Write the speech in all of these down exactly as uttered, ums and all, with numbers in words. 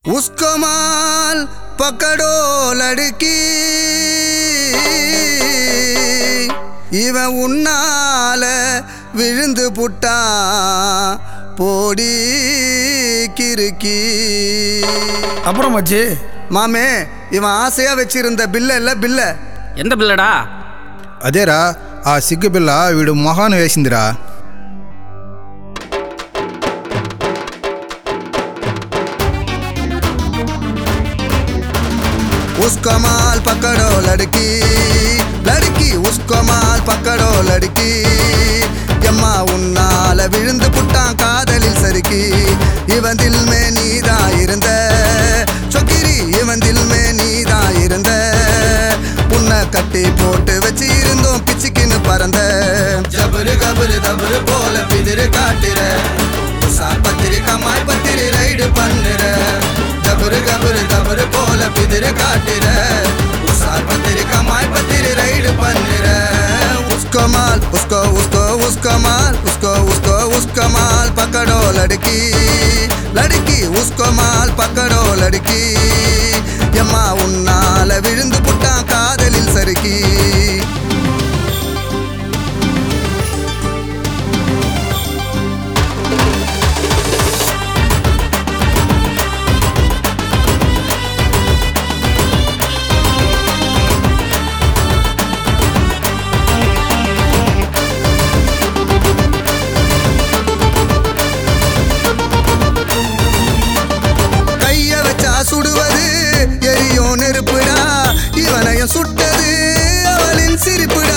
उसको माल पकड़ो लड़की இவன் உன்னால விழுந்து புட்டா போடி கிறுக்கி. அப்புறம் மச்சி மாமே இவன் ஆசையா வச்சிருந்த பில்ல இல்ல பில்ல. ఎంత బిల్లడా? అదేరా ఆ సిగ్గు పిల్ల వీడు మొహాను వేసిందిరా. उसको माल पकड़ो लड़की लड़की उसको माल पकड़ो लड़की எம்மா உன்னால விழுந்து புட்டான் காதலில் சறுக்கி. இவன் தில் மே நீதா இருந்த சொக்கிரி இவன் தில் மே நீதா இருந்த உன்னை கட்டி போட்டு வச்சு இருந்தோம் பிச்சுக்கின்னு பறந்த. ஜபரு கபரு தபரு போல பிதிரு காட்டுற பத்திரி கமாய் பத்திரி ரைடு பண்ணுற. ஜபரு கபரு தபரு போல பிதிரு காட்டுற பத்திரி கமாய் பத்திரி ரைடு பண்ணுற. उसको माल उसको उसको उसको माल उसको उसको उसको माल पकड़ो लड़की लड़की उसको माल पकड़ो लड़की எம்மா உன்னால விழுந்து புட்டான் காதலில் சறுக்கி. சுடுவது எரியோ நெருப்புடா இவனையும் சுட்டது அவளின் சிரிப்புடா.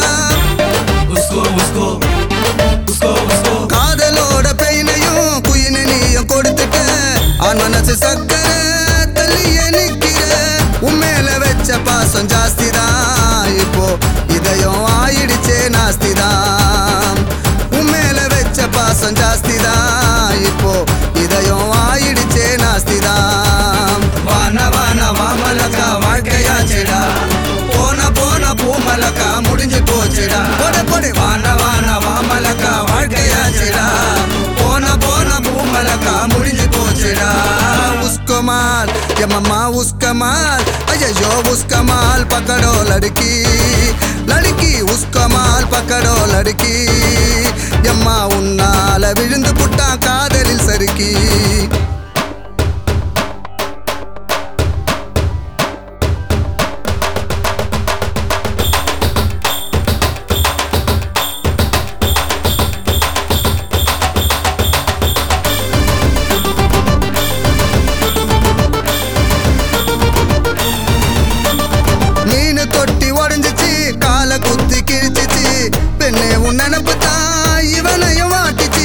காதலோட பெயினையும் குயினையும் கொடுத்துட்ட ஆன் மனசு சக்கர தள்ளிய நிக்கிற. உண்மையில வச்ச பாசம் ஜாஸ்திதான் இப்போ இதயம் ஆயிடுச்சே நாஸ்திதான். உண்மையில வச்ச பாசம் ஜாஸ்திதான் இப்போ இதயம் ஆயிடுச்சே நாஸ்திதான். வான வான வாமலக்கா வாழ்க்கையாச்சுடா போன போன பூமலக்கா முடிஞ்சு போச்சுடா. பொடு பொடு வான வான வாமலக்கா வாழ்க்கையாச்சுடா போன போன பூமலக்கா முடிஞ்சு போச்சுடா. उसको माल ये मम्मा उसका माल अय्यो उसका माल पकड़ो लड़की लड़की उसको माल पकड़ो लड़की எம்மா உன்னால விழுந்து புட்டா காதலில் சறுக்கி. தொட்டி உடஞ்சிச்சு கால குத்தி கிழிச்சிச்சு பெண்ணே உன் நினப்பு தான் இவனையும் வாட்டிச்சு.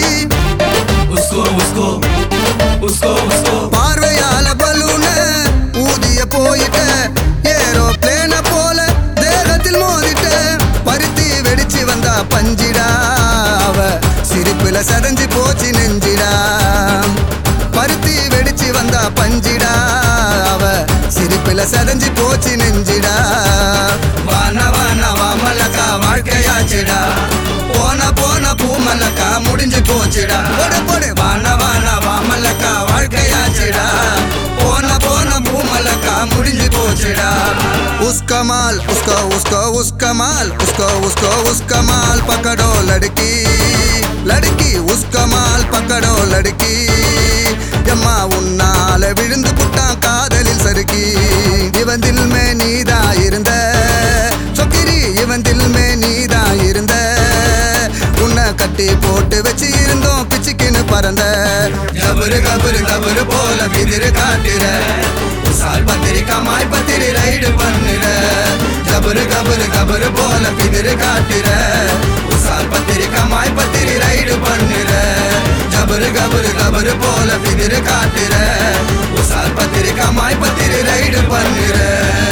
பார்வையால பலூன ஊதிய போயிட்ட ஏரோ பிளேன போல தேகத்தில் மோதிட்ட. பருத்தி வெடிச்சு வந்தா பஞ்சிடா அவ சிரிப்புல சதஞ்சு போச்சு நெஞ்சிடா. பருத்தி வெடிச்சு வந்தா பஞ்சிடா அவ சிரிப்புல சதஞ்சு போச்சு நெஞ்சிடா. வான வான வாமலக்கா வாழ்க்கையாச்சுடா போன போன பூமலக்கா முடிஞ்சு போச்சுடா. பொடு பொடு வான வான வாமலக்கா வாழ்க்கையாச்சுடா போன போன பூமலக்கா முடிஞ்சு போச்சுடா. उसका माल उसको उसको उसका माल उसको उसको उसका माल पकड़ो लड़की लड़की उसका माल पकड़ो लड़की எம்மா உன்னால விழுந்து புட்டான் காதலில் சறுக்கி. இவன் தில் மே நீதா இருந்த சொக்கிரி இவன் தில் மே நீதா இருந்த உன்னை கட்டி போட்டு வச்சு இருந்தோம் பிச்சுக்கின்னு பறந்த. ஜபரு கபரு கபரு போல பிதிரு காட்டுற சால் பத்திரி கமாய் பத்திரி ரைடு பண்ணுற. ஜபரு கபரு கபரு போல பிதிரு காட்டுற சால் பத்திரி கமாய் பத்திரி ரைடு பண்ணுற. ஜபரு கபரு கபரு போல பிதிரு காட்டுற சால் பத்திரி கமாய் பத்திரி ரைடு பண்ணுற.